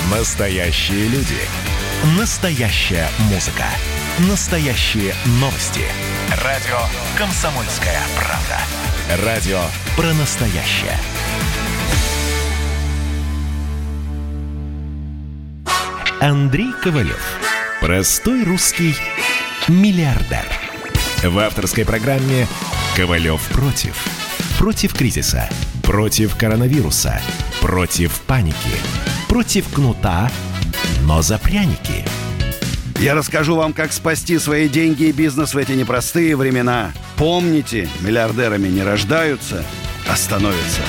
Настоящие люди. Настоящая музыка. Настоящие новости. Радио «Комсомольская правда». Радио про настоящее. Андрей Ковалев. Простой русский миллиардер. В авторской программе «Ковалев против». Против кризиса. Против коронавируса. Против паники. Против кнута, но за пряники. Я расскажу вам, как спасти свои деньги и бизнес в эти непростые времена. Помните, миллиардерами не рождаются, а становятся.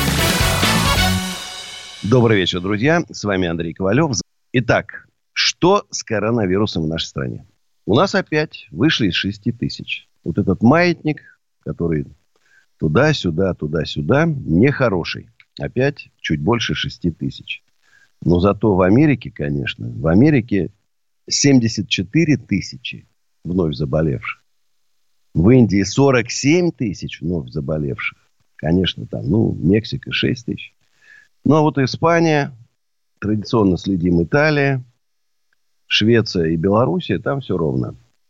Добрый вечер, друзья. С вами Андрей Ковалев. Итак, что с коронавирусом в нашей стране? У нас опять вышли из 6 тысяч. Вот этот маятник, который туда-сюда, нехороший. Опять чуть больше 6 тысяч. Но зато в Америке, конечно, в Америке 74 тысячи вновь заболевших. В Индии 47 тысяч вновь заболевших. Конечно, там, Мексика 6 тысяч. Ну, а вот Испания, традиционно следим Италия, Швеция и Белоруссия, там все ровно.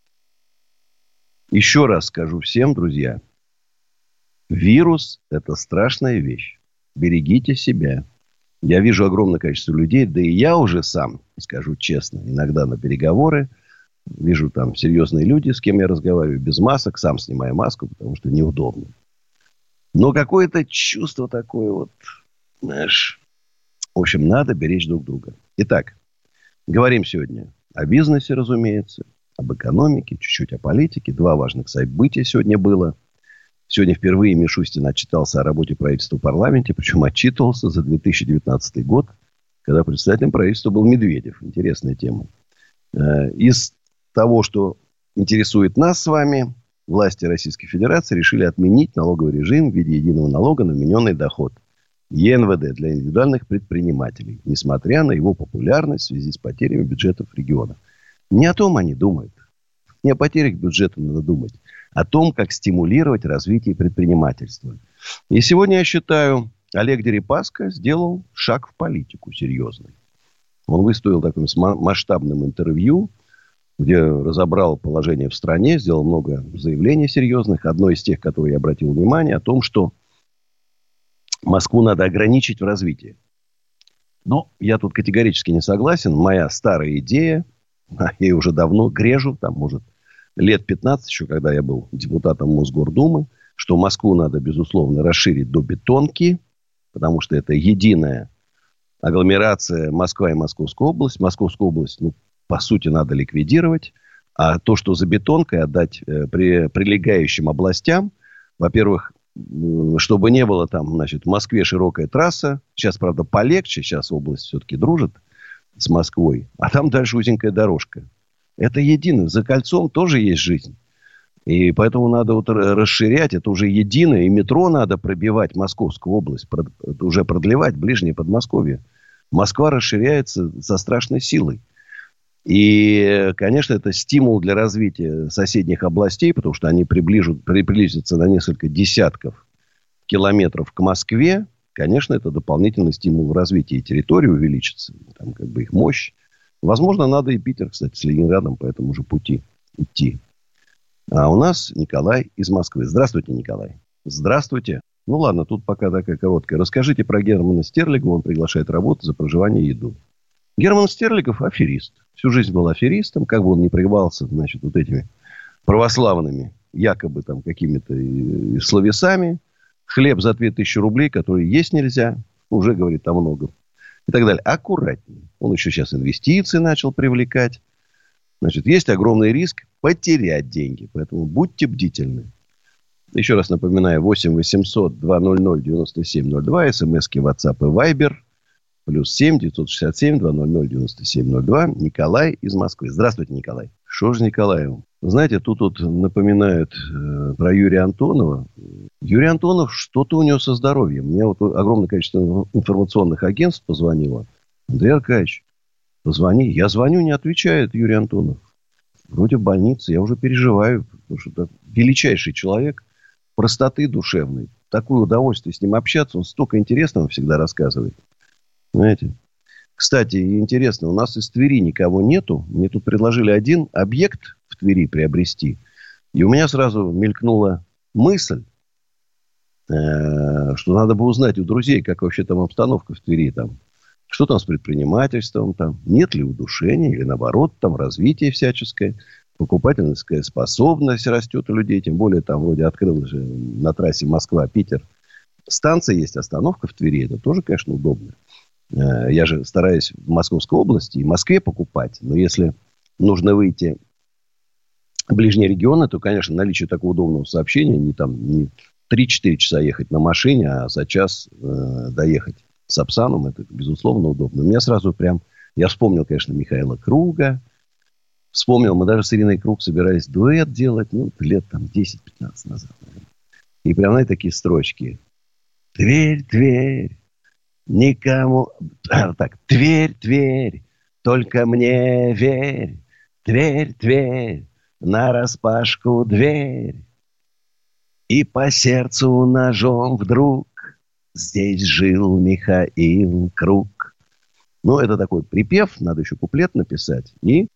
Еще раз скажу всем, друзья, вирус – это страшная вещь. Берегите себя. Я вижу огромное количество людей, да и я уже сам, скажу честно, иногда на переговоры вижу там серьезные люди, с кем я разговариваю, без масок, сам снимаю маску, потому что неудобно. Но какое-то чувство такое вот, знаешь, в общем, надо беречь друг друга. Итак, говорим сегодня о бизнесе, разумеется, об экономике, чуть-чуть о политике. 2 важных события сегодня было. Сегодня впервые Мишустин отчитался о работе правительства в парламенте, причем отчитывался за 2019 год, когда председателем правительства был Медведев. Интересная тема. Из того, что интересует нас с вами, власти Российской Федерации решили отменить налоговый режим в виде единого налога на вмененный доход. ЕНВД для индивидуальных предпринимателей, несмотря на его популярность в связи с потерями бюджетов региона. Не о том они думают. Не о потерях бюджета надо думать. О том, как стимулировать развитие предпринимательства. И сегодня, я считаю, Олег Дерипаска сделал шаг в политику серьезный. Он выступил таким масштабным интервью, где разобрал положение в стране, сделал много заявлений серьезных. Одно из тех, которые я обратил внимание, о том, что Москву надо ограничить в развитии. Но я тут категорически не согласен. Моя старая идея, я ее уже давно грежу, там, может, лет 15 еще, когда я был депутатом Мосгордумы, что Москву надо, безусловно, расширить до бетонки, потому что это единая агломерация Москва и Московская область. Московскую область, по сути, надо ликвидировать. А то, что за бетонкой, отдать прилегающим областям, во-первых, чтобы не было там, значит, в Москве широкая трасса. Сейчас, правда, полегче. Сейчас область все-таки дружит с Москвой. А там дальше узенькая дорожка. Это едино. За кольцом тоже есть жизнь. И поэтому надо вот расширять. Это уже единое. И метро надо пробивать Московскую область. Уже продлевать ближнее Подмосковье. Москва расширяется со страшной силой. И, конечно, это стимул для развития соседних областей. Потому что они приблизятся на несколько десятков километров к Москве. Конечно, это дополнительный стимул в развитии. Территории увеличится. Там как бы их мощь. Возможно, надо и Питер, кстати, с Ленинградом по этому же пути идти. А у нас Николай из Москвы. Здравствуйте, Николай. Здравствуйте. Ну, ладно, тут пока такая короткая. Расскажите про Германа Стерлигова. Он приглашает работу за проживание и еду. Герман Стерлигов аферист. Всю жизнь был аферистом. Как бы он ни прикрывался, значит, вот этими православными, якобы там какими-то словесами. Хлеб за 2000 рублей, который есть нельзя, уже говорит о многом. И так далее. Аккуратнее. Он еще сейчас инвестиции начал привлекать. Значит, есть огромный риск потерять деньги. Поэтому будьте бдительны. Еще раз напоминаю. 8 800 200 97 02. СМСки WhatsApp и Viber. Плюс 7 967 200 97 02. Николай из Москвы. Здравствуйте, Николай. Что же Николаю? Знаете, тут напоминают про Юрия Антонова. Юрий Антонов, что-то у него со здоровьем. Мне вот огромное количество информационных агентств позвонило. Андрей Аркадьевич, позвони. Я звоню, не отвечает Юрий Антонов. Вроде в больнице. Я уже переживаю. Потому что это величайший человек. Простоты душевной. Такое удовольствие с ним общаться. Он столько интересного всегда рассказывает. Знаете. Кстати, интересно, у нас из Твери никого нету. Мне тут предложили один объект в Твери приобрести. И у меня сразу мелькнула мысль, что надо бы узнать у друзей, как вообще там обстановка в Твери. Там, что там с предпринимательством, там, нет ли удушения или наоборот, там развитие всяческое. Покупательская способность растет у людей. Тем более там вроде открылась же на трассе Москва-Питер станция есть, остановка в Твери. Это тоже, конечно, удобно. Я же стараюсь в Московской области и в Москве покупать. Но если нужно выйти в ближние регионы, то, конечно, наличие такого удобного сообщения не 3-4 часа ехать на машине, а за час доехать с Сапсаном. Это, безусловно, удобно. У меня сразу прям... Я вспомнил, конечно, Михаила Круга. Вспомнил, мы даже с Ириной Круг собирались дуэт делать. Лет там 10-15 назад. И прям, знаете, такие строчки. Тверь, Тверь. Никому... Так, Тверь, Тверь, только мне верь. Тверь, Тверь, нараспашку дверь. И по сердцу ножом вдруг здесь жил Михаил Круг. Это такой припев, надо еще куплет написать. И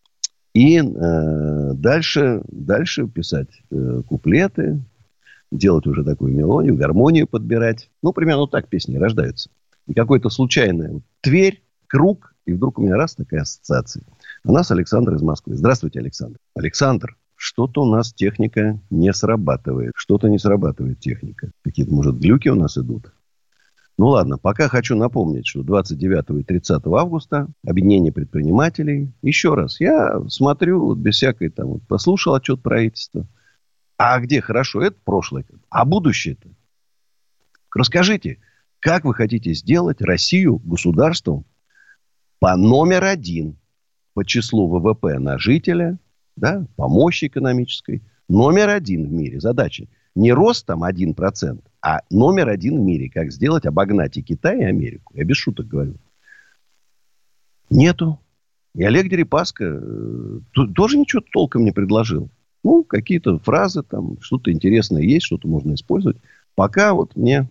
дальше писать куплеты, делать уже такую мелодию, гармонию подбирать. Примерно так песни рождаются. И какой-то случайный Тверь, Круг, и вдруг у меня раз такая ассоциация. У нас Александр из Москвы. Здравствуйте, Александр. Александр, что-то у нас техника не срабатывает. Что-то не срабатывает техника. Какие-то, может, глюки у нас идут. Ладно, пока хочу напомнить, что 29 и 30 августа объединение предпринимателей. Еще раз, я смотрю, без всякой там, послушал отчет правительства. А где хорошо? Это прошлое. А будущее-то? Расскажите, как вы хотите сделать Россию государством по номер 1 по числу ВВП на жителя, да, по мощи экономической, номер 1 в мире. Задача не рост там 1%, а номер 1 в мире. Как сделать, обогнать и Китай, и Америку. Я без шуток говорю. Нету. И Олег Дерипаска тоже ничего толком не предложил. Какие-то фразы там, что-то интересное есть, что-то можно использовать. Пока мне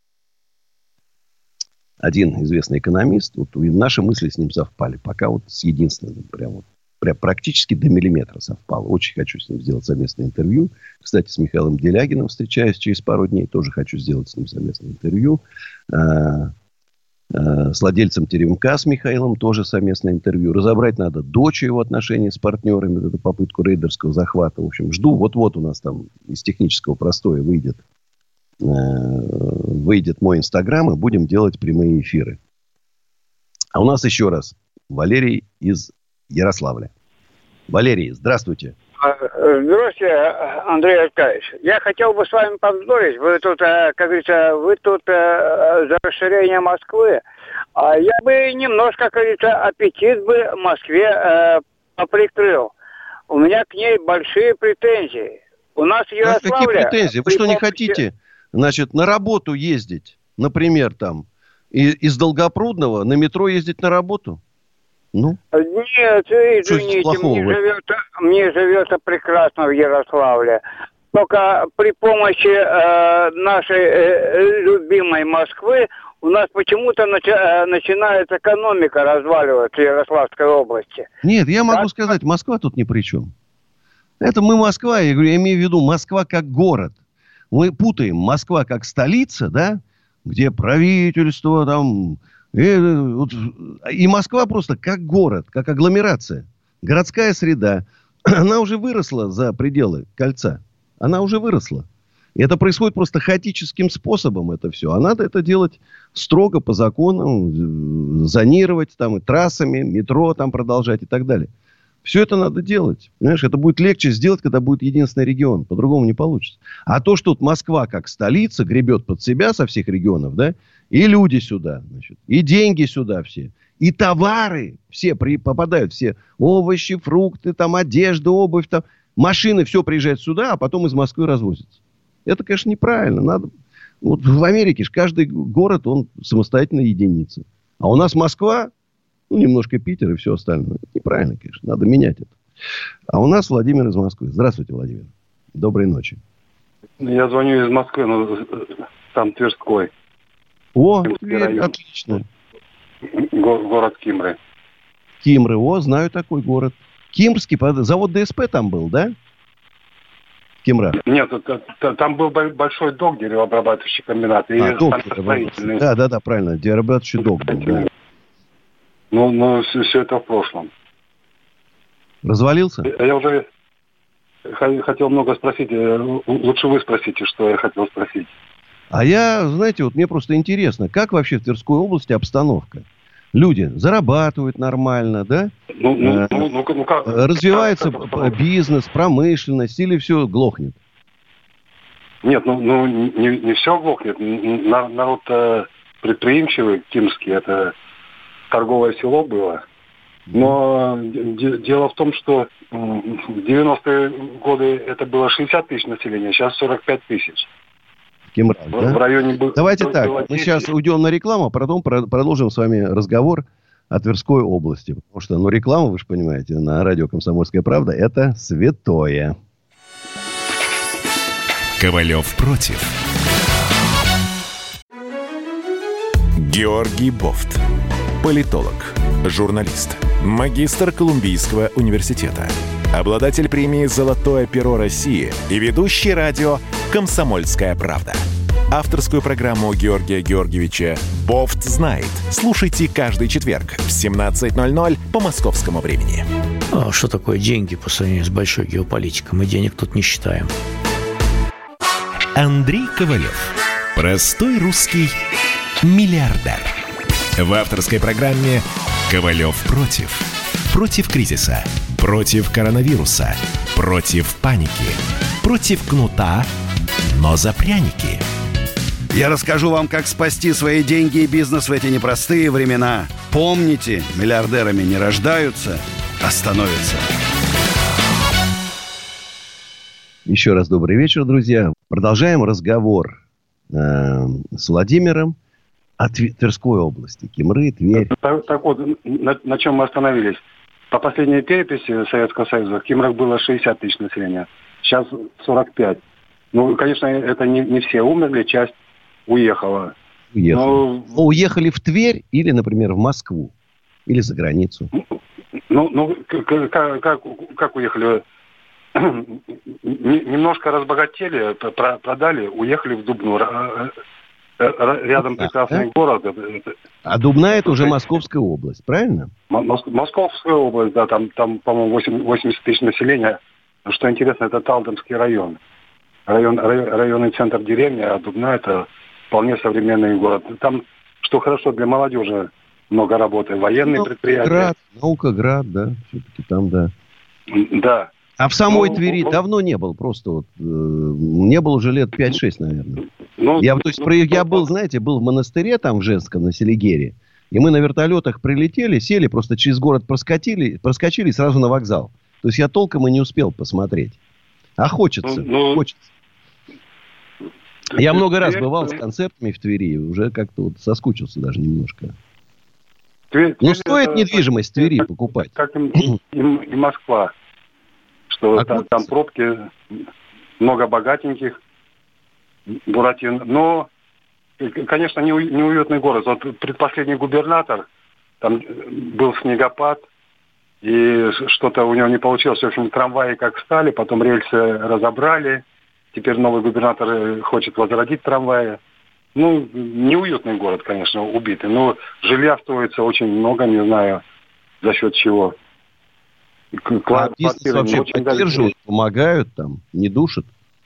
один известный экономист, наши мысли с ним совпали. Пока с единственным прям практически до миллиметра совпало. Очень хочу с ним сделать совместное интервью. Кстати, с Михаилом Делягиным встречаюсь через пару дней. Тоже хочу сделать с ним совместное интервью. С владельцем Теремка, с Михаилом, тоже совместное интервью. Разобрать надо дочь его отношения с партнерами. Эту попытку рейдерского захвата. В общем, жду. Вот у нас там из технического простоя выйдет мой Инстаграм, и будем делать прямые эфиры. А у нас еще раз Валерий из Ярославля. Валерий, здравствуйте. Здравствуйте, Андрей Аркадьевич. Я хотел бы с вами повздорить. Вы тут, как говорится, за расширение Москвы. А я бы немножко, как говорится, аппетит бы Москве поприкрыл. У меня к ней большие претензии. У нас в Ярославле... Какие претензии? Вы что, не хотите, на работу ездить? Например, там, из Долгопрудного на метро ездить на работу? Нет, извините, мне живется прекрасно в Ярославле. Только при помощи нашей любимой Москвы у нас почему-то начинает экономика разваливаться в Ярославской области. Нет, я могу сказать, Москва тут ни при чем. Это мы Москва, я имею в виду Москва как город. Мы путаем Москва как столица, да, где правительство там... И Москва просто как город, как агломерация. Городская среда. Она уже выросла за пределы кольца. Она уже выросла. И это происходит просто хаотическим способом, это все. А надо это делать строго по законам, зонировать там и трассами, метро там продолжать и так далее. Все это надо делать. Понимаешь, это будет легче сделать, когда будет единственный регион. По-другому не получится. А то, что Москва как столица гребет под себя со всех регионов, да, и люди сюда, и деньги сюда все, и товары все попадают, все овощи, фрукты, там, одежда, обувь, там, машины, все приезжает сюда, а потом из Москвы развозится. Это, конечно, неправильно. Надо... в Америке же каждый город, он самостоятельная единица. А у нас Москва, немножко Питер и все остальное. Это неправильно, конечно. Надо менять это. А у нас Владимир из Москвы. Здравствуйте, Владимир. Доброй ночи. Я звоню из Москвы, там Тверской. О, Тверь, отлично. Город Кимры. Кимры, знаю такой город. Кимрский, завод ДСП там был, да? Кимра. Нет, там был большой док, деревообрабатывающий комбинат. И станкостроительный. Да, правильно, деревообрабатывающий док был, да. Ну, все это в прошлом. Развалился? Я уже хотел много спросить. Лучше вы спросите, что я хотел спросить. А я, знаете, вот мне просто интересно, как вообще в Тверской области обстановка? Люди зарабатывают нормально, да? Как? Развивается бизнес, промышленность, или все глохнет? Нет, не все глохнет. Народ предприимчивый, кимский, это торговое село было. Но дело в том, что в 90-е годы это было 60 тысяч населения, сейчас 45 тысяч. Кимра, да? В районе Давайте так, мы сейчас уйдем на рекламу, а потом продолжим с вами разговор о Тверской области. Потому что, реклама, вы же понимаете, на радио «Комсомольская правда» – это святое. Ковалев против. Георгий Бофт. Политолог, журналист, магистр Колумбийского университета, обладатель премии «Золотое перо России» и ведущий радио «Комсомольская правда». Авторскую программу Георгия Георгиевича «Бофт знает». Слушайте каждый четверг в 17:00 по московскому времени. А что такое деньги по сравнению с большой геополитикой? Мы денег тут не считаем. Андрей Ковалев. Простой русский миллиардер. В авторской программе «Ковалев против». Против кризиса, против коронавируса, против паники, против кнута, но за пряники. Я расскажу вам, как спасти свои деньги и бизнес в эти непростые времена. Помните, миллиардерами не рождаются, а становятся. Еще раз добрый вечер, друзья. Продолжаем разговор с Владимиром о Тверской области. Кимры, Тверь. Так вот, на чем мы остановились? По последней переписи Советского Союза в Кимрах было 60 тысяч населения. Сейчас 45. Конечно, это не все умерли, часть уехала. Уехали в Тверь или, например, в Москву? Или за границу? Как уехали? Немножко разбогатели, продали, уехали в Дубну. Рядом прекрасный город. А Дубна – это уже Московская область, правильно? Московская область, да, там по-моему, 80 тысяч населения. Что интересно, это Талдомский район. Районный центр деревни, а Дубна – это вполне современный город. Там, что хорошо, для молодежи много работы. Военные предприятия. Наукоград, да, все-таки там, да. Да. А в самой Твери давно не был, просто не был уже лет 5-6, наверное. Я был, знаете, был в монастыре там в Женском, на Селигере, и мы на вертолетах прилетели, сели, просто через город проскочили сразу на вокзал. То есть я толком и не успел посмотреть. А хочется, хочется. Я много раз бывал с концертами в Твери, уже как-то соскучился даже немножко. Стоит недвижимость в Твери покупать. Как и Москва. Что там пробки, много богатеньких, буратин. Но, конечно, неуютный город. Вот предпоследний губернатор, там был снегопад, и что-то у него не получилось. В общем, трамваи как стали, потом рельсы разобрали. Теперь новый губернатор хочет возродить трамваи. Неуютный город, конечно, убитый. Но жилья строится очень много, не знаю, за счет чего. Бизнес вообще поддерживают, помогают там, не душат?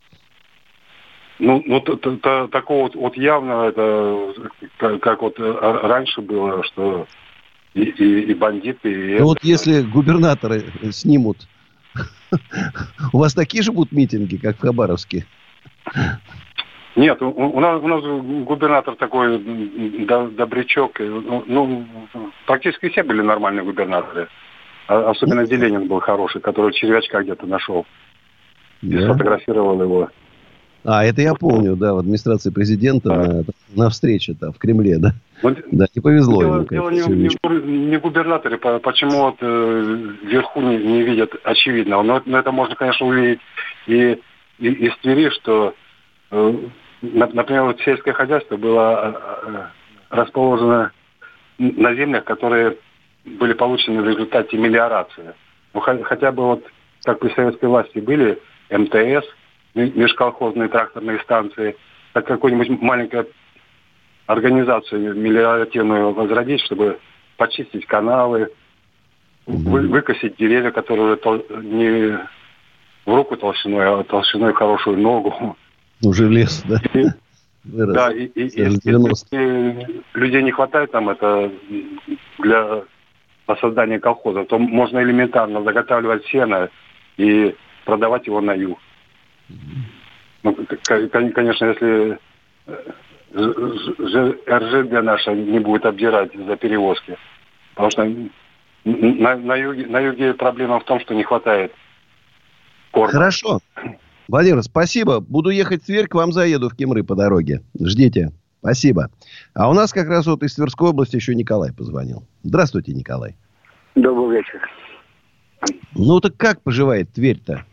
Такого вот явно, это как вот раньше было, что и бандиты... Если губернаторы снимут, у вас такие же будут митинги, как в Хабаровске? Нет, у нас губернатор такой добрячок. Практически все были нормальные губернаторы. Особенно Зеленин был хороший, который червячка где-то нашел. И сфотографировал его. Это я помню, да, в администрации президента на встрече в Кремле, да. Да, не повезло ему. Дело не в губернаторе, почему вот вверху не видят очевидного. Но это можно, конечно, увидеть и из Твери, что, например, сельское хозяйство было расположено на землях, которые были получены в результате мелиорации. Ну, хотя бы вот, как при советской власти были МТС, межколхозные тракторные станции, так какую-нибудь маленькую организацию мелиоративную возродить, чтобы почистить каналы, выкосить деревья, которые не в руку толщиной, а толщиной хорошую ногу. Уже лес, да? Вырос. Да, и если людей не хватает там это для создания колхоза, то можно элементарно заготавливать сено и продавать его на юг. Ну, конечно, если РЖД наша не будет обдирать за перевозки. Потому что на юге проблема в том, что не хватает корма. Хорошо. Владимир, спасибо. Буду ехать в Тверь, к вам заеду в Кимры по дороге. Ждите. Спасибо. А у нас как раз вот из Тверской области еще Николай позвонил. Здравствуйте, Николай. Добрый вечер. Ну так как поживает Тверь-то?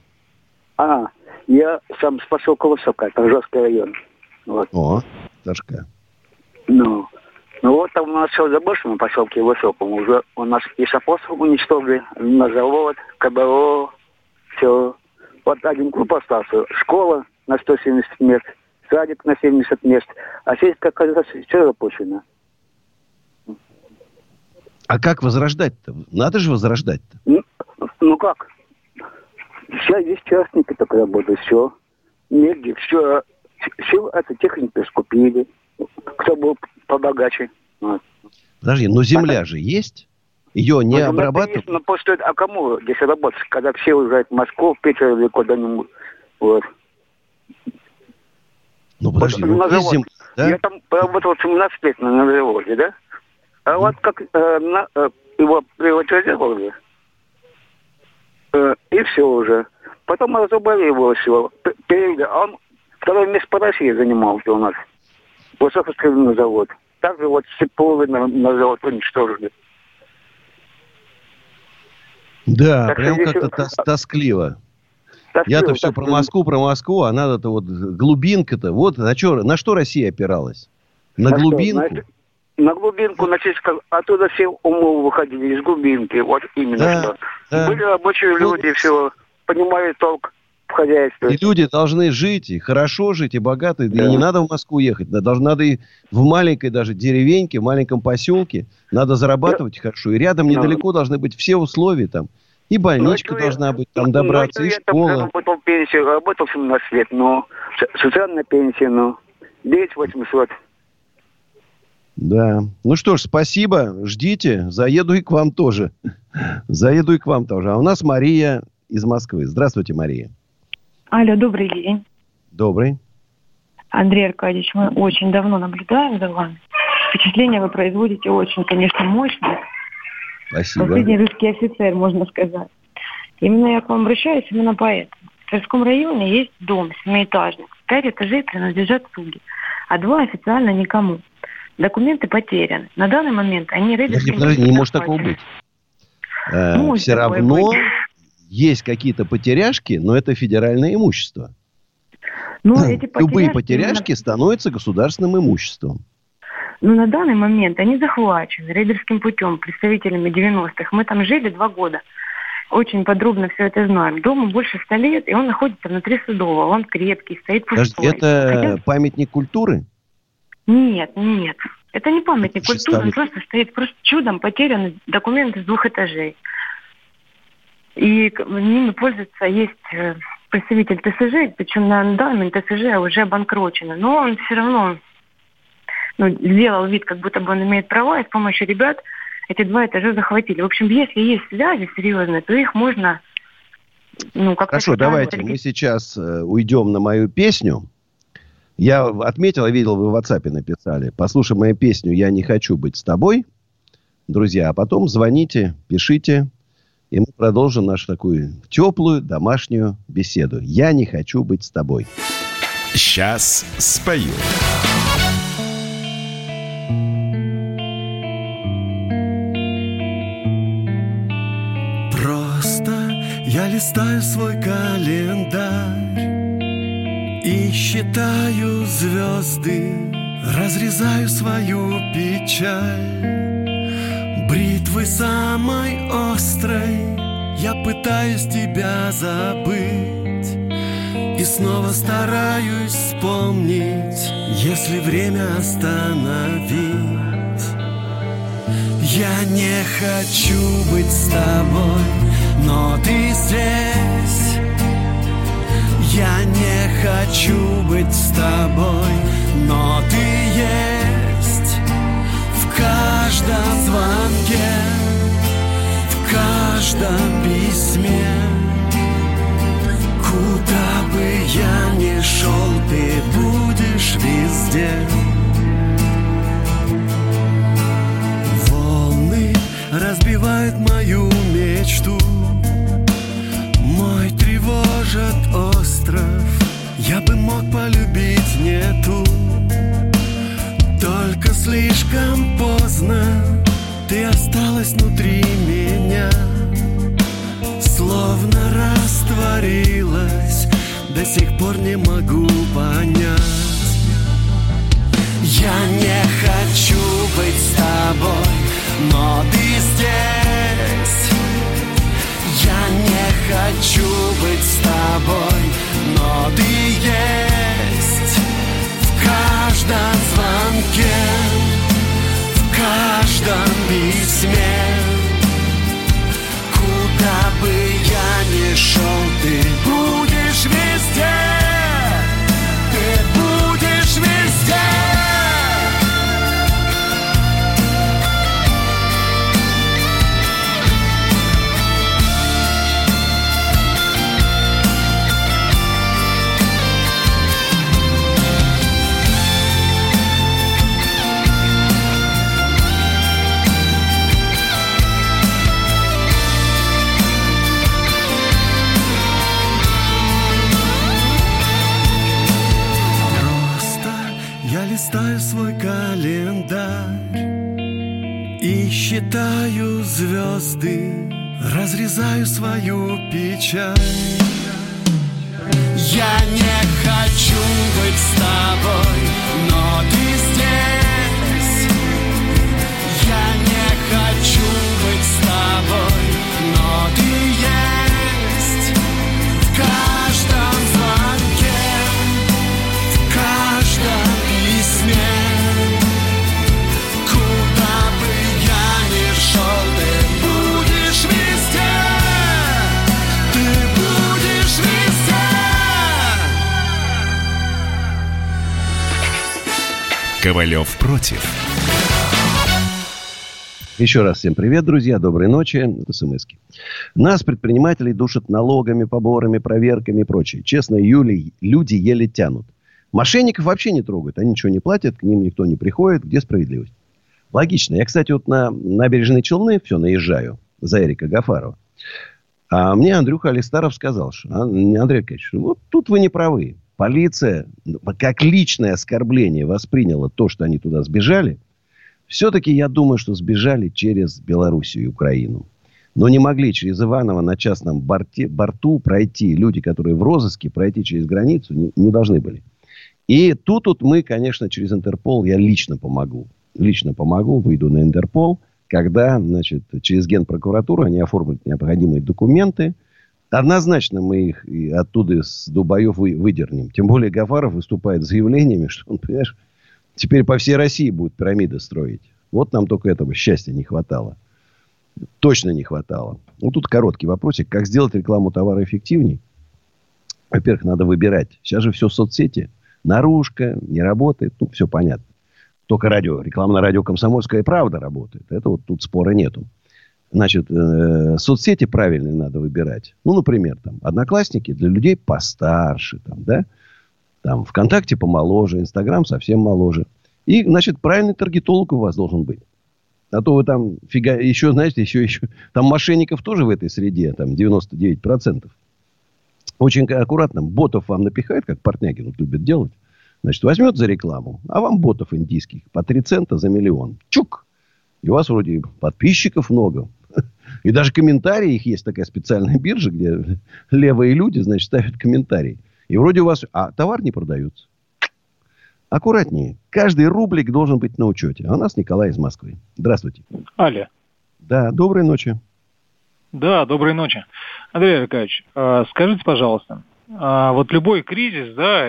Я сам с поселка Высокая, Торжковский район. Вот. О, Торжка. Ну вот там у нас все заброшено в поселке Высоком. Уже у нас и сапосов уничтожили, на завод, КБО, все. Вот один клуб остался, школа на 170 мест, садик на 70 мест, а сельская хозяйство все запущено. А как возрождать-то? Надо же возрождать-то. Ну как? Сейчас здесь частники так работают, все. Негде, все эту технику скупили. Кто был побогаче. Вот. Подожди, но земля же есть? Ее не обрабатывают? Но после, а кому здесь работать, когда все уезжают в Москву, в Питер или куда-нибудь? Вот. Ну подожди, вот есть земля, да? Я там поработал 17 лет на заводе, да? А вот как его приватизировали, и все уже. Потом разобрали его все. А он второе место по России занимался у нас. Высокострельный завод. Также вот Сиповы на завод уничтожили. Да, так прям как-то тоскливо. Я-то все про Москву, а надо-то вот глубинка-то. Вот на что Россия опиралась? На глубинку? На глубинку, оттуда все умы выходили из глубинки. Вот именно что. Да. Были рабочие люди, все, понимали толк в хозяйстве. И люди должны жить, и хорошо жить, и богато. Да. И не надо в Москву ехать. Надо и в маленькой даже деревеньке, в маленьком поселке. Надо зарабатывать хорошо. И рядом недалеко должны быть все условия там. И больничка должна быть, там добраться, и школа. Я работал в пенсии, работал 17 лет, но социальная пенсия, 9800. Да. Ну что ж, спасибо. Ждите. Заеду и к вам тоже. А у нас Мария из Москвы. Здравствуйте, Мария. Алло, добрый день. Добрый. Андрей Аркадьевич, мы очень давно наблюдаем за вами. Впечатление вы производите очень, конечно, мощное. Спасибо. Последний русский офицер, можно сказать. Именно я к вам обращаюсь именно поэтому. В Тверском районе есть дом семиэтажный. 5 этажей принадлежат Суге, а 2 официально никому. Документы потеряны. На данный момент они Подожди, не может такого быть. Все равно есть какие-то потеряшки, но это федеральное имущество. Любые потеряшки становятся государственным имуществом. Но на данный момент они захвачены рейдерским путем представителями 90-х. Мы там жили 2 года. Очень подробно все это знаем. Дому больше 100 лет, и он находится внутри Судового. Он крепкий, стоит пустой. Это памятник культуры? Нет. Это не памятник культуры, он просто стоит чудом потеряны документы с 2 этажей. И ними пользуется, есть представитель ТСЖ, причем на данный момент ТСЖ уже обанкрочено. Но он все равно сделал вид, как будто бы он имеет права, и с помощью ребят эти 2 этажа захватили. В общем, если есть связи серьезные, то их можно... как-то... Хорошо, давайте мы сейчас уйдем на мою песню. Я отметил, видел, вы в WhatsApp написали. Послушай мою песню «Я не хочу быть с тобой». Друзья, а потом звоните, пишите. И мы продолжим нашу такую теплую домашнюю беседу. «Я не хочу быть с тобой». Сейчас спою. Просто я листаю свой календарь и считаю звезды, разрезаю свою печаль бритвой самой острой я пытаюсь тебя забыть и снова стараюсь вспомнить, если время остановить. Я не хочу быть с тобой, но ты здесь. Я не хочу быть с тобой, но ты есть. В каждом звонке, в каждом письме. Куда бы я ни шел, ты будешь везде. Волны разбивают мою мечту, мой тревожит остров. Я бы мог полюбить не ту, только слишком поздно. Ты осталась внутри меня, словно растворилась. До сих пор не могу понять. Я не хочу быть с тобой, но ты здесь. Я не хочу быть с тобой, но ты есть. В каждом звонке, в каждом письме. Куда бы я ни шел, ты будешь везде. Ты будешь везде. Листаю свой календарь и считаю звезды, разрезаю свою печаль. Я не хочу быть с тобой, но ты здесь. Я не хочу быть с тобой, но ты есть. В каждом звонке, в каждом письме. Куда бы я ни шел, ты будешь везде. Ты будешь везде. Ковалев против. Еще раз всем привет, друзья. Доброй ночи. Это СМСки. Нас, предпринимателей, душат налогами, поборами, проверками и прочее. Честно, люди еле тянут. Мошенников вообще не трогают. Они ничего не платят, к ним никто не приходит. Где справедливость? Логично. Я, кстати, вот на набережной Челны все наезжаю за Эрика Гафарова. А мне Андрюха Алистаров сказал, что Андрей Аркадьевич, вот тут вы не правы. Полиция, как личное оскорбление, восприняла то, что они туда сбежали. Все-таки я думаю, что сбежали через Белоруссию и Украину. Но не могли через Иваново на частном борту пройти. Люди, которые в розыске, пройти через границу не должны были. И тут мы, конечно, через Интерпол я лично помогу. Лично помогу, выйду на Интерпол, когда, значит, через Генпрокуратуру они оформят необходимые документы. Однозначно мы их оттуда с Дубаев выдернем. Тем более Гафаров выступает с заявлениями, что он, понимаешь, теперь по всей России будет пирамиды строить. Вот нам только этого счастья не хватало. Точно не хватало. Ну, тут короткий вопросик. Как сделать рекламу товара эффективней? Во-первых, надо выбирать. Сейчас же все соцсети. Наружка не работает. Ну, все понятно. Только реклама на радио «Комсомольская правда» работает. Это вот тут спора нету. Значит, соцсети правильные надо выбирать. Ну, например, там, Одноклассники для людей постарше. Там, да? Там, ВКонтакте помоложе. Инстаграм совсем моложе. И, значит, правильный таргетолог у вас должен быть. А то вы там еще, знаете, еще там мошенников тоже в этой среде, там 99%. Очень аккуратно. Ботов вам напихает, как Портнягин любит делать. Значит, возьмет за рекламу, а вам ботов индийских по 3 цента за миллион. Чук! И у вас вроде подписчиков много. И даже комментарии, их есть такая специальная биржа, где левые люди, значит, ставят комментарии. И вроде у вас... А товар не продается. Аккуратнее. Каждый рублик должен быть на учете. А у нас Николай из Москвы. Здравствуйте. Алло. Да, доброй ночи. Да, доброй ночи. Андрей Аркадьевич, скажите, пожалуйста, вот любой кризис, да,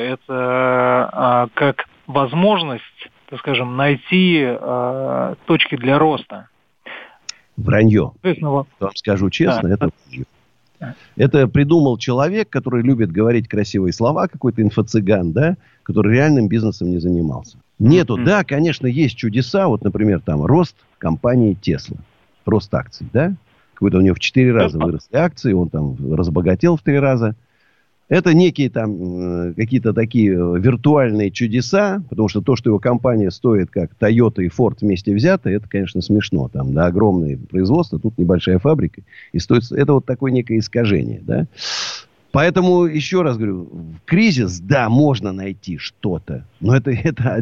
это как возможность, так скажем, найти точки для роста. Вранье. Вам скажу честно, это вранье. Это придумал человек, который любит говорить красивые слова, какой-то инфо-цыган, да, который реальным бизнесом не занимался. Нету, да, конечно, есть чудеса. Вот, например, там рост компании Tesla. Рост акций, да? Какой-то у него в 4 раза выросли акции, он там разбогател в 3 раза. Это некие там какие-то такие виртуальные чудеса, потому что то, что его компания стоит как Toyota и Ford вместе взятые, это, конечно, смешно. Там, да, огромные производства, тут небольшая фабрика. И стоит, это вот такое некое искажение, да. Поэтому, еще раз говорю, в кризис, да, можно найти что-то, но это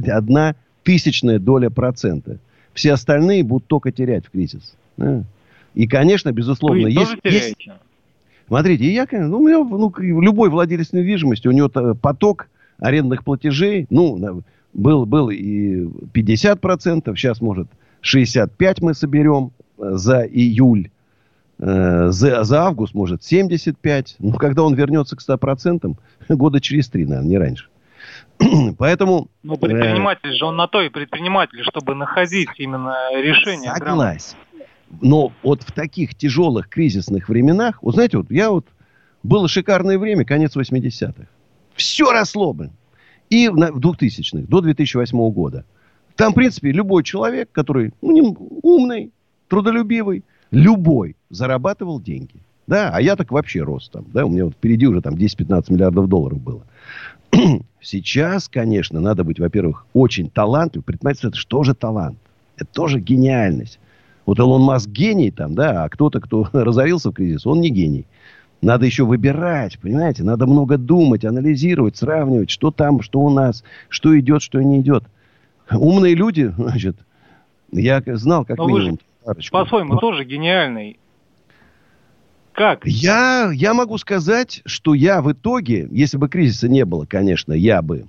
0,01 доля процента. Все остальные будут только терять в кризис. Да? И, конечно, безусловно, есть... Смотрите, я, у меня, любой владелец недвижимости, у него поток арендных платежей, был и 50%, сейчас, может, 65% мы соберем за июль, за август, может, 75%. Но когда он вернется к 100%, года через 3, наверное, не раньше. Поэтому... Ну, предприниматель же, он на то и предприниматель, чтобы находить именно решение. Согласен. Но вот в таких тяжелых кризисных временах, вот знаете, было шикарное время, конец 80-х. Все росло, И в 2000-х, до 2008 года. Там, в принципе, любой человек, который умный, трудолюбивый, любой зарабатывал деньги. Да, а я так вообще рос там. Да, у меня впереди уже там 10-15 миллиардов долларов было. Сейчас, конечно, надо быть, во-первых, очень талантливым. Предпринимательство — это что же талант? Это тоже гениальность. Вот Илон Маск гений там, да, а кто-то, кто разорился в кризис, он не гений. Надо еще выбирать, понимаете? Надо много думать, анализировать, сравнивать, что там, что у нас, что идет, что не идет. Умные люди, значит, я знал, как минимум. По-своему, тоже гениальный. Как? Я могу сказать, что я в итоге, если бы кризиса не было, конечно, я бы,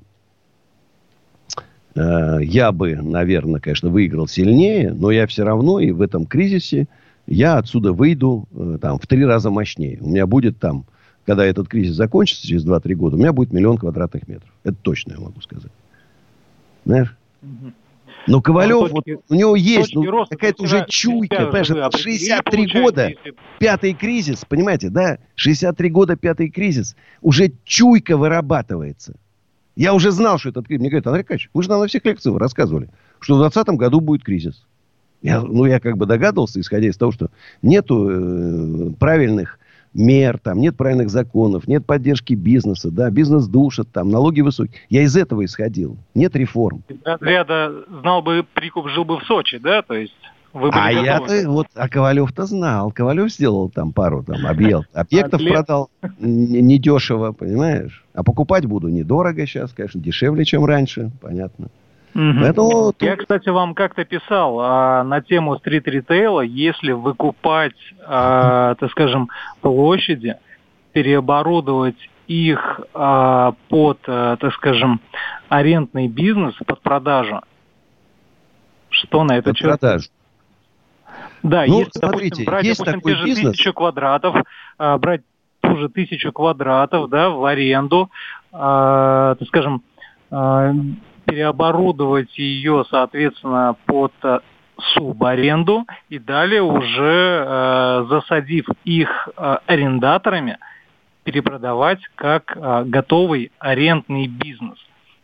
наверное, конечно, выиграл сильнее, но я все равно и в этом кризисе я отсюда выйду там в 3 раза мощнее. У меня будет там, когда этот кризис закончится через 2-3 года, у меня будет 1 000 000 квадратных метров. Это точно я могу сказать. Знаешь? Но Ковалев, у него есть какая-то уже чуйка. Понимаешь, 63 года, 5-й кризис, понимаете, да? 63 года, 5-й кризис. Уже чуйка вырабатывается. Я уже знал, что этот кризис. Мне говорят: Андрей Аркадьевич, вы же нам на всех лекциях рассказывали, что в 2020 году будет кризис. Я как бы догадывался, исходя из того, что нету правильных мер, там, нет правильных законов, нет поддержки бизнеса, да, бизнес душит, там, налоги высокие. Я из этого исходил. Нет реформ. Ряда знал бы, Прикуп жил бы в Сочи, да, то есть... А Ковалев-то знал. Ковалев сделал там пару объектов продал недешево, понимаешь? А покупать буду недорого сейчас, конечно, дешевле, чем раньше, понятно. Поэтому я, кстати, вам как-то писал на тему стрит-ритейла, если выкупать, так скажем, площади, переоборудовать их под, так скажем, арендный бизнес, под продажу. Что на это продажу? Да, если, смотрите, допустим, брать, есть допустим, такой те же бизнес. 1000 квадратов, брать ту же 1000 квадратов, да, в аренду, так скажем, переоборудовать ее, соответственно, под субаренду и далее уже, засадив их арендаторами, перепродавать как готовый арендный бизнес.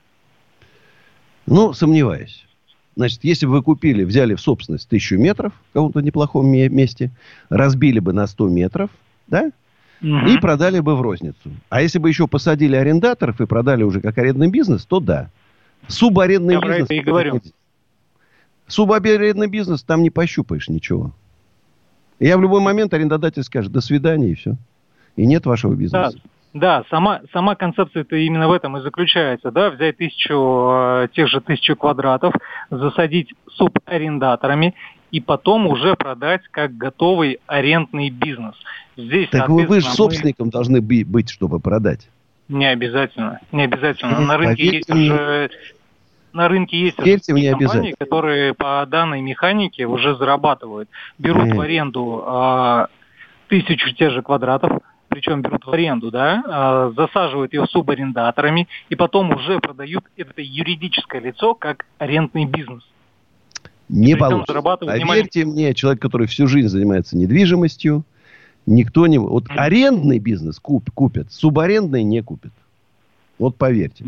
Сомневаюсь. Значит, если бы вы взяли в собственность 1000 метров в каком-то неплохом месте, разбили бы на 100 метров, да, и продали бы в розницу. А если бы еще посадили арендаторов и продали уже как арендный бизнес, то да. Субарендный бизнес... Я про это и говорю. Субарендный бизнес, там не пощупаешь ничего. Я в любой момент арендодатель скажет: до свидания, и все. И нет вашего бизнеса. Да, сама концепция-то именно в этом и заключается, да, взять тех же 1000 квадратов, засадить субарендаторами и потом уже продать как готовый арендный бизнес. Здесь, так вы же собственником должны быть, чтобы продать. Не обязательно. На рынке есть уже на рынке есть компании, которые по данной механике уже зарабатывают. Берут в аренду 1000 тех же квадратов, причем берут в аренду, да, засаживают ее субарендаторами и потом уже продают это юридическое лицо как арендный бизнес. Не получится. Поверьте мне, человек, который всю жизнь занимается недвижимостью, никто не... Вот арендный бизнес купят, субарендный не купят. Вот поверьте.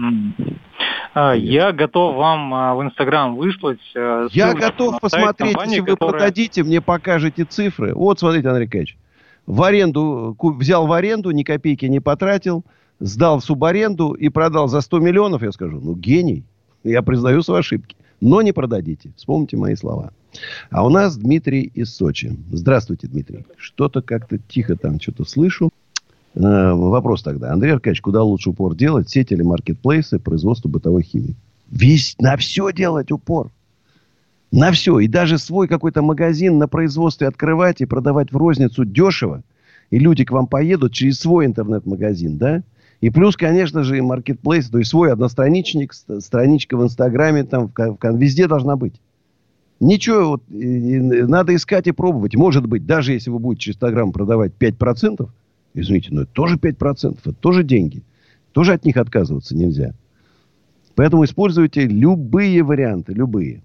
Я готов вам в Инстаграм выслать. Я готов посмотреть, компании, если вы продадите, мне покажете цифры. Вот, смотрите, Андрей Николаевич. Взял в аренду, ни копейки не потратил, сдал в субаренду и продал за 100 миллионов, я скажу, гений. Я признаю свои ошибки. Но не продадите. Вспомните мои слова. А у нас Дмитрий из Сочи. Здравствуйте, Дмитрий. Что-то как-то тихо там что-то слышу. Вопрос тогда. Андрей Аркадьевич, куда лучше упор делать? Сеть или маркетплейсы, производство бытовой химии? На все делать упор. На все. И даже свой какой-то магазин на производстве открывать и продавать в розницу дешево. И люди к вам поедут через свой интернет-магазин, да? И плюс, конечно же, и маркетплейс, то есть свой одностраничник, страничка в Инстаграме, там, везде должна быть. Ничего, надо искать и пробовать. Может быть, даже если вы будете через Инстаграм продавать 5%, извините, но это тоже 5%, это тоже деньги. Тоже от них отказываться нельзя. Поэтому используйте любые варианты, любые.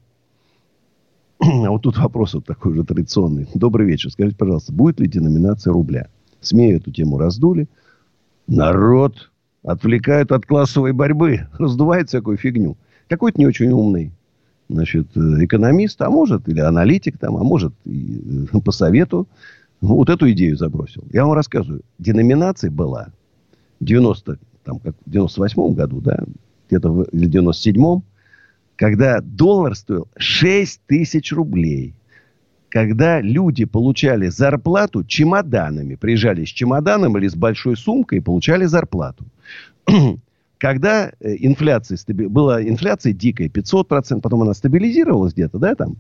А вот тут вопрос вот такой уже традиционный. Добрый вечер. Скажите, пожалуйста, будет ли деноминация рубля? СМИ эту тему раздули. Народ отвлекают от классовой борьбы. Раздувает всякую фигню. Какой-то не очень умный, экономист, а может, или аналитик там, а может, и по совету, вот эту идею забросил. Я вам рассказываю. Деноминация была в 98 году, да, где-то или 97-м, когда доллар стоил 6 тысяч рублей. Когда люди получали зарплату чемоданами. Приезжали с чемоданом или с большой сумкой и получали зарплату. Когда была инфляция дикая, 500%, потом она стабилизировалась где-то, да, там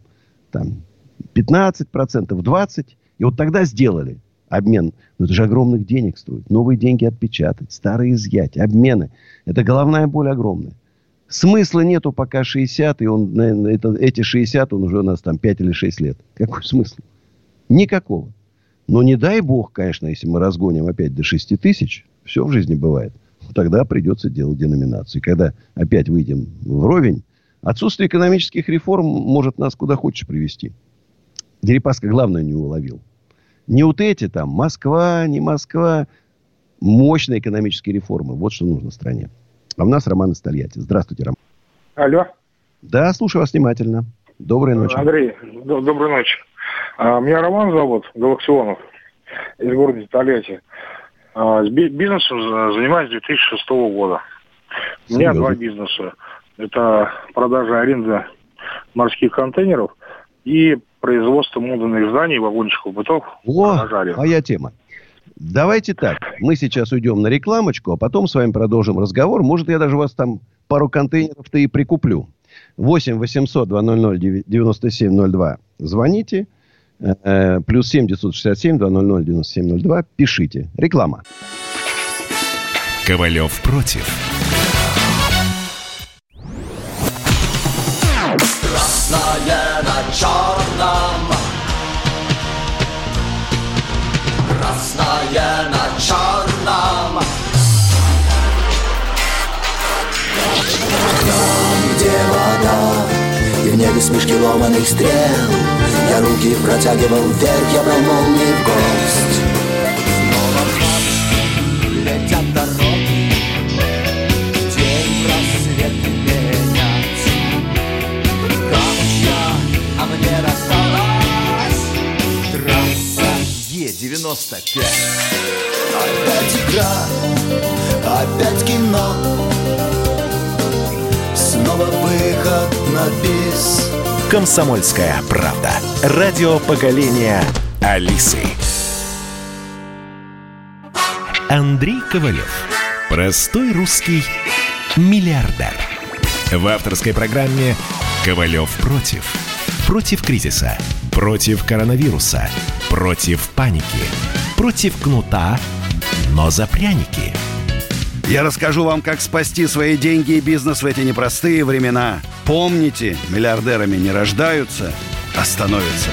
15%, 20%. И вот тогда сделали обмен. Но это же огромных денег стоит. Новые деньги отпечатать, старые изъять, обмены. Это головная боль огромная. Смысла нету пока 60, и эти 60, он уже у нас там 5 или 6 лет. Какой смысл? Никакого. Но не дай бог, конечно, если мы разгоним опять до 6 тысяч, все в жизни бывает, тогда придется делать деноминацию. И когда опять выйдем вровень, отсутствие экономических реформ может нас куда хочешь привести. Дерипаска главное не уловил. Не вот эти там, Москва, не Москва, мощные экономические реформы. Вот что нужно стране. А у нас Роман из Тольятти. Здравствуйте, Роман. Алло. Да, слушаю вас внимательно. Доброй ночи. Андрей, доброй ночи. Меня Роман зовут, Галаксионов, из города Тольятти. Бизнесом занимаюсь с 2006 года. У меня два бизнеса. Это продажа и аренда морских контейнеров и производство модульных зданий, вагончиков, бытов. Моя тема. Давайте так. Мы сейчас уйдем на рекламочку, а потом с вами продолжим разговор. Может, я даже у вас там пару контейнеров-то и прикуплю. 8 800 200 9702. Звоните. Плюс 7 967 200 9702. Пишите. Реклама. Ковалев против. Красное на черном. Красное на черном. Там, где вода, и в небе смешки ломаных стрел, я руки протягивал вверх, я брал молнии в гость. Снова в марш летят дороги, день просвет менять. Камушья, а мне рассталась трасса Е-95. Опять игра, опять кино, снова выход на бис. «Комсомольская правда». Радио поколения Алисы. Андрей Ковалев. Простой русский миллиардер. В авторской программе «Ковалев против». Против кризиса. Против коронавируса. Против паники. Против кнута, но за пряники. Я расскажу вам, как спасти свои деньги и бизнес в эти непростые времена. Помните, миллиардерами не рождаются, а становятся.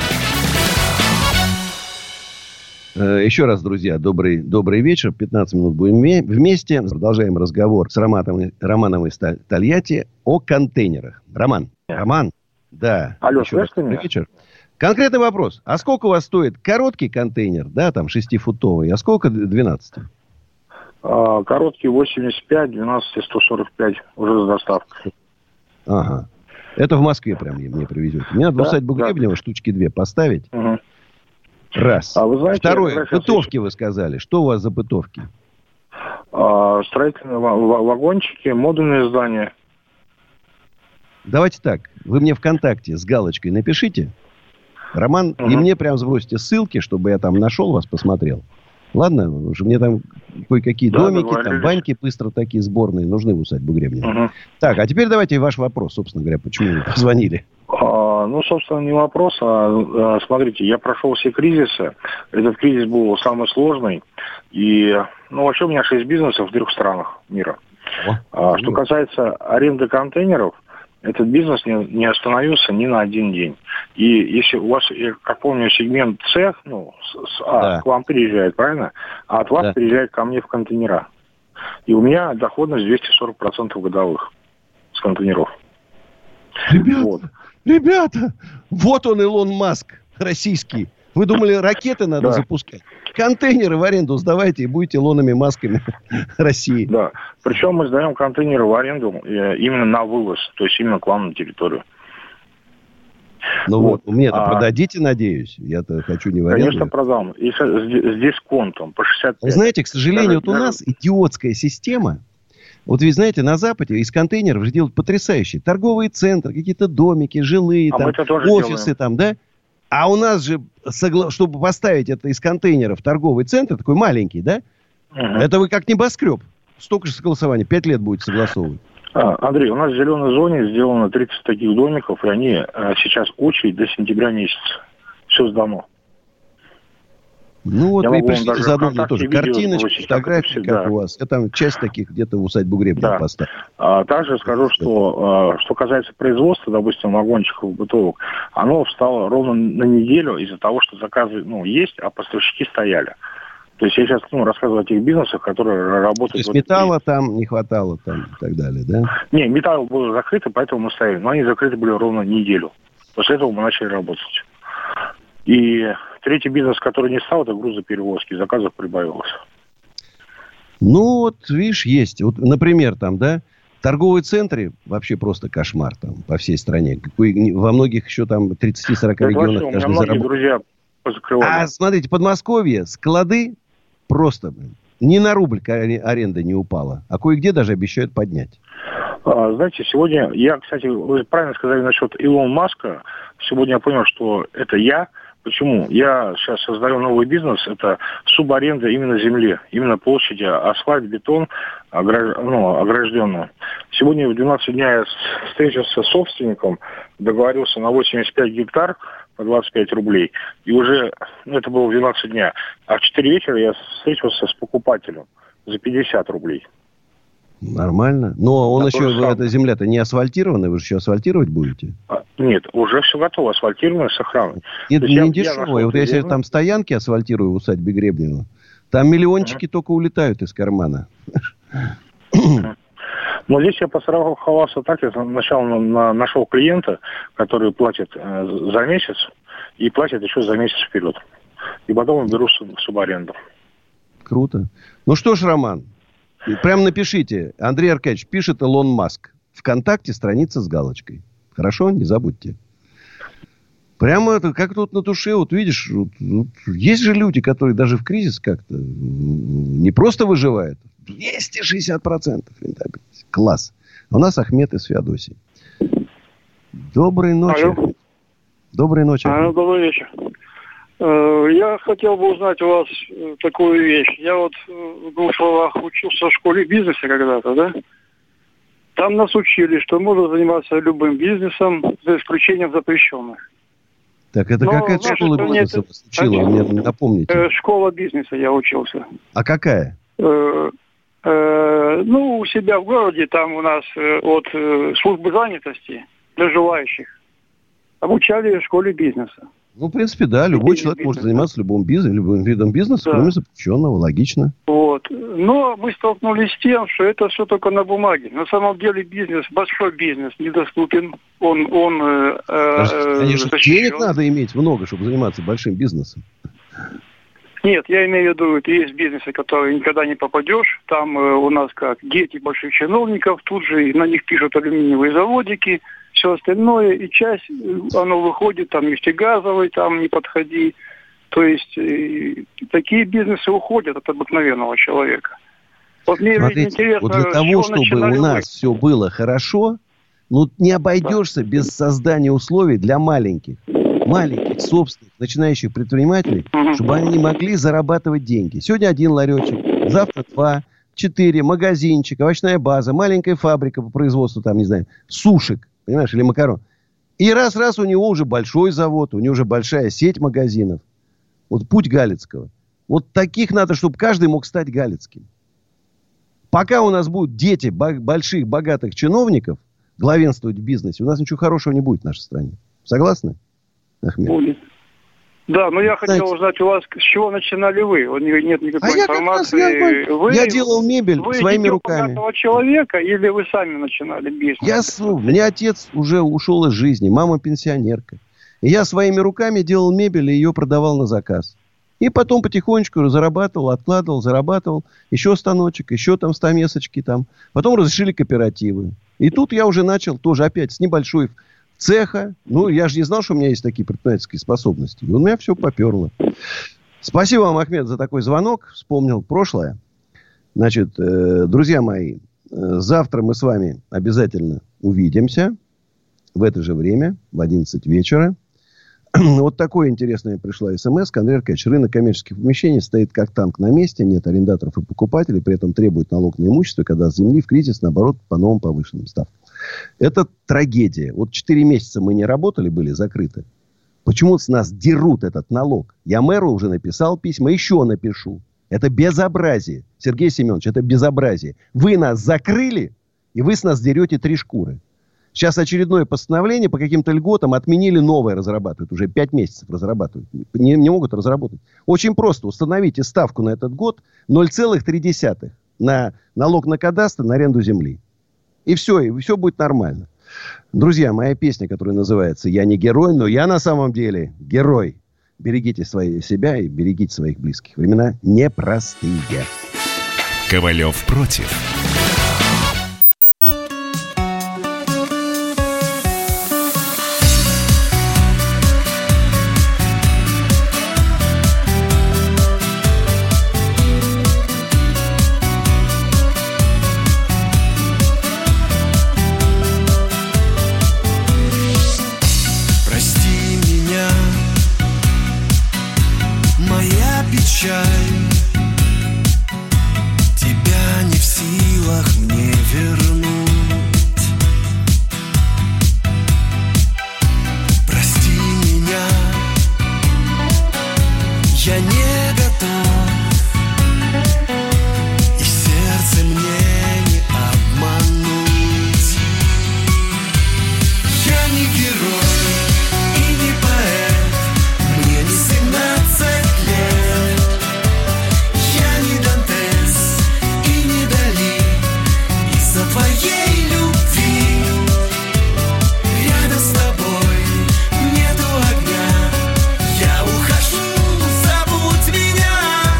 Еще раз, друзья, добрый вечер. 15 минут будем вместе. Продолжаем разговор с Романом из Тольятти о контейнерах. Роман. Да. Алло, еще раз добрый вечер. Конкретный вопрос. А сколько у вас стоит короткий контейнер, да, там 6-футовый, а сколько 12? Короткий 85, 12 145 уже с доставкой. Ага. Это в Москве прям мне привезете. Мне надо в усадьбу Гребнева штучки 2 поставить. Угу. Раз. А вы знаете, второе. Бытовки вы сказали. Что у вас за бытовки? Строительные вагончики, модульные здания. Давайте так. Вы мне ВКонтакте с галочкой напишите, Роман, и мне прям сбросьте ссылки, чтобы я там нашел вас, посмотрел. Ладно? Уже мне там кое-какие домики, там баньки быстро такие сборные нужны в усадьбу Гребнева. Так, а теперь давайте ваш вопрос, собственно говоря, почему вы позвонили. Собственно, не вопрос, смотрите, я прошел все кризисы. Этот кризис был самый сложный. И, вообще у меня 6 бизнесов в 3 странах мира. Что касается аренды контейнеров, этот бизнес не остановился ни на один день. И если у вас, я как помню, сегмент С, к вам приезжает, правильно? А от вас приезжает ко мне в контейнера. И у меня доходность 240% годовых с контейнеров. Ребята, вот он, Илон Маск, российский. Вы думали, ракеты надо запускать? Контейнеры в аренду сдавайте и будете Илонами Масками России. Да. Причем мы сдаем контейнеры в аренду именно на вывоз, то есть именно к вам на территорию. Мне-то продадите, надеюсь. Я-то хочу не в аренду. Конечно, продам. И с дисконтом по 65. Вы знаете, к сожалению, у нас идиотская система. Вот вы знаете, на Западе из контейнеров же делают потрясающие. Торговые центры, какие-то домики, жилые, там, офисы там, да? А у нас же, чтобы поставить это из контейнеров в торговый центр, такой маленький, да? Это вы как небоскреб. Столько же согласований. 5 лет будете согласовывать. Андрей, у нас в зеленой зоне сделано 30 таких домиков, и они сейчас очередь до сентября месяца. Все сдано. Вы пришли заодно тоже картиночки, фотографии, как у вас. Я там часть таких где-то в усадьбу Гребнева поставил. Также скажу, что касается производства, допустим, вагончиков, бытовок, оно встало ровно на неделю из-за того, что заказы есть, а поставщики стояли. То есть я сейчас рассказываю о тех бизнесах, которые работают... То есть металла там не хватало там, и так далее, да? Не, металл был закрыт, поэтому мы стояли. Но они закрыты были ровно неделю. После этого мы начали работать. И третий бизнес, который не стал, это грузоперевозки. Заказов прибавилось. Видишь, есть. Вот, например, там, да, торговые центры вообще просто кошмар там по всей стране. Во многих еще там 30-40 регионах. У меня многие друзья позакрывали. Смотрите, Подмосковье, склады просто ни на рубль аренда не упала. А кое-где даже обещают поднять. Знаете, сегодня кстати, вы правильно сказали насчет Илона Маска. Сегодня я понял, что это я. Почему? Я сейчас создаю новый бизнес. Это субаренда именно земли. Именно площади, асфальт, бетон, огражденная. Сегодня в 12 дня я встретился с собственником, договорился на 85 гектар по 25 рублей. И уже, это было в 12 дня. А в 4 вечера я встретился с покупателем за 50 рублей. Нормально. Но он эта земля-то не асфальтированная, вы же еще асфальтировать будете? Нет, уже все готово, асфальтированное с охраной. Это не дешевое. Вот если там стоянки асфальтирую в усадьбе Гребнева, там миллиончики только улетают из кармана. Но здесь я постраховался так, я сначала нашел клиента, который платит за месяц и платит еще за месяц вперед. И потом беру субаренду. Круто. Ну что ж, Роман, прям напишите. Андрей Аркадьевич пишет Илон Маск. ВКонтакте страница с галочкой. Хорошо? Не забудьте. Прямо это как тут на душе. Вот видишь, есть же люди, которые даже в кризис как-то не просто выживают. 260% рентабельность. Класс. У нас Ахмед из Феодосии. Доброй ночи. Алло. Доброй ночи. Добрый вечер. Я хотел бы узнать у вас такую вещь. Я вот в 2 словах учился в школе бизнеса когда-то, да? Там нас учили, что можно заниматься любым бизнесом, за исключением запрещенных. Так, это какая школа бизнеса вас учила? Мне напомните. Школа бизнеса я учился. А какая? у себя в городе, там у нас от службы занятости для желающих обучали в школе бизнеса. В принципе, да, любой человек может заниматься любым видом бизнеса, кроме запрещенного, логично. Вот. Но мы столкнулись с тем, что это все только на бумаге. На самом деле бизнес, большой бизнес, недоступен. Конечно, денег надо иметь много, чтобы заниматься большим бизнесом. Нет, я имею в виду, это есть бизнесы, которые никогда не попадешь. Там у нас как дети больших чиновников, тут же на них пишут алюминиевые заводики, все остальное, и часть, оно выходит, там нефтегазовый, там не подходи. То есть такие бизнесы уходят от обыкновенного человека. Вот мне интересно, вот для того, чтобы у нас все было хорошо, не обойдешься без создания условий для маленьких собственных, начинающих предпринимателей, чтобы они могли зарабатывать деньги. Сегодня 1 ларечек, завтра 2, 4, магазинчик, овощная база, маленькая фабрика по производству, сушек, понимаешь, или макарон. И раз у него уже большой завод, у него уже большая сеть магазинов. Вот путь Галицкого. Вот таких надо, чтобы каждый мог стать Галицким. Пока у нас будут дети больших, богатых чиновников главенствовать в бизнесе, у нас ничего хорошего не будет в нашей стране. Согласны, Ахмед? Будет. Да, но я хотел узнать у вас, с чего начинали вы? Нет никакой информации. Я делал мебель своими руками. Вы богатого человека или вы сами начинали бизнес? У меня отец уже ушел из жизни, мама пенсионерка. И я своими руками делал мебель и ее продавал на заказ. И потом потихонечку зарабатывал, откладывал, зарабатывал. Еще станочек, еще стамесочки там. Потом разрешили кооперативы. И тут я уже начал тоже опять с небольшой цеха. Я же не знал, что у меня есть такие предпринимательские способности. И у меня все поперло. Спасибо вам, Ахмед, за такой звонок. Вспомнил прошлое. Значит, друзья мои, завтра мы с вами обязательно увидимся. В это же время, в 11 вечера. Вот такое интересное пришла смс. Андрей Аркадьевич, рынок коммерческих помещений стоит как танк на месте. Нет арендаторов и покупателей. При этом требует налог на имущество. Когда с земли в кризис, наоборот, по новым повышенным ставкам. Это трагедия. Вот 4 месяца мы не работали, были закрыты. Почему с нас дерут этот налог? Я мэру уже написал письма, еще напишу. Это безобразие. Сергей Семенович, это безобразие. Вы нас закрыли, и вы с нас дерете 3 шкуры. Сейчас очередное постановление по каким-то льготам отменили, новое разрабатывают. Уже 5 месяцев разрабатывают. Не могут разработать. Очень просто. Установите ставку на этот год 0,3 на налог на кадастр, на аренду земли. И все будет нормально. Друзья, моя песня, которая называется «Я не герой, но я на самом деле герой». Берегите себя и берегите своих близких. Времена непростые. Ковалев против. Меня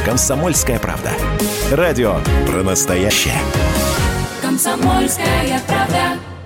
«Комсомольская правда». Радио про настоящее. «Комсомольская правда».